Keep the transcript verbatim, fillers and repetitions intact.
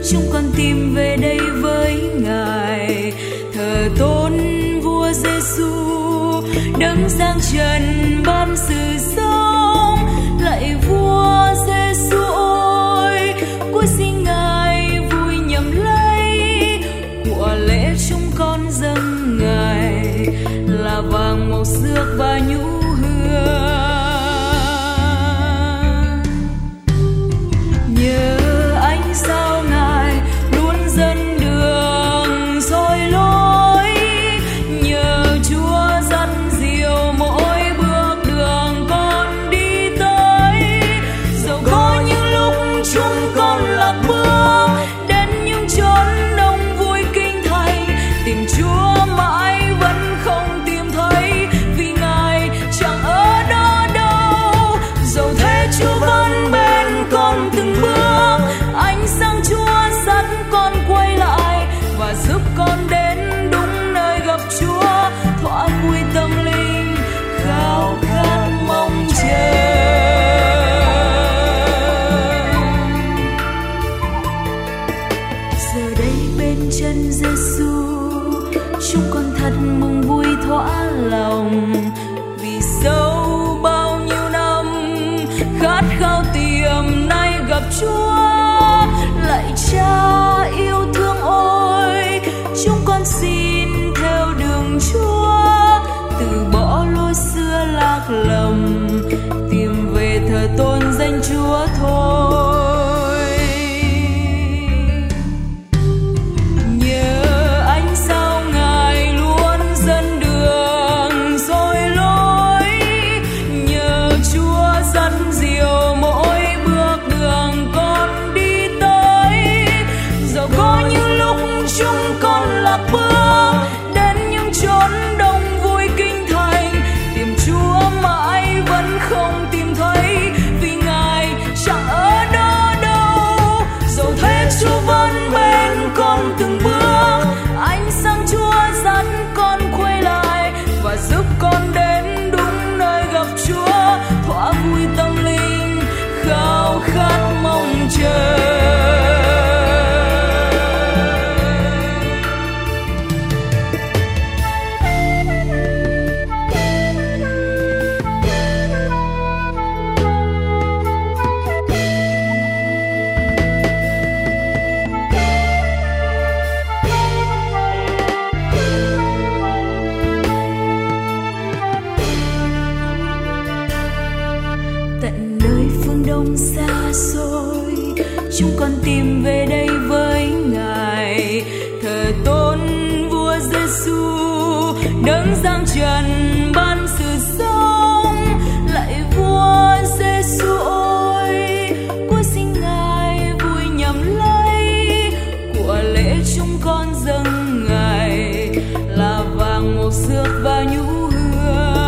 chúng con tìm về đây với Ngài, thờ tôn vua Giêsu, đấng giang trần ban sự sống. Lạy vua Giêsu ơi, cuối xin Ngài vui nhậm lấy, của lễ chúng con dâng Ngài là vàng màu xước và nhũ hương. Nhờ ánh sao Ngài luôn dẫn đường soi lối, nhờ Chúa dắt dìu mỗi bước đường con đi tới. Dẫu có những lúc chúng con lạc bước đến những chốn đông vui kinh thành, tìm Chúa mãi vẫn không tìm thấy, vì Ngài chẳng ở đó đâu. Dẫu thế Chúa vẫn bên con từng bước, ánh sáng Chúa dẫn con quay lại và giúp con đến đúng nơi gặp Chúa, thỏa vui tâm linh khao khát mong chờ. Giờ đây bên chân Giêsu, chúng con thật mừng vui thỏa lòng, vì sau bao nhiêu năm khát khao tìm nay gặp Chúa. Lạy Cha yêu thương ôi, chúng con xin theo đường Chúa, từ bỏ lối xưa lạc lầm, tìm về thờ tôn danh Chúa thôi. Nhờ ánh sao Ngài luôn dẫn đường soi lối, nhờ Chúa dẫn dìu mỗi bước đường con đi tới. Dẫu có những lúc chúng con lạc bước đến những chốn đông vui kinh thành, tìm Chúa mãi vẫn không tìm thấy, vì Ngài chẳng ở đó đâu. Dẫu thế Chúa vẫn bên con từng bước, ánh sáng Chúa dẫn con quay lại và giúp con đến đúng nơi gặp Chúa, thỏa vui tâm linh khao khát mong chờ. Tận nơi phương Đông xa xôi, chúng con tìm về đây với Ngài, thờ tôn vua Giêsu, đấng giang trần ban sự sống. Lạy vua Giêsu ơi, cuối xin Ngài vui nhậm lấy, của lễ chúng con dâng Ngài là vàng màu xước và nhũ hương.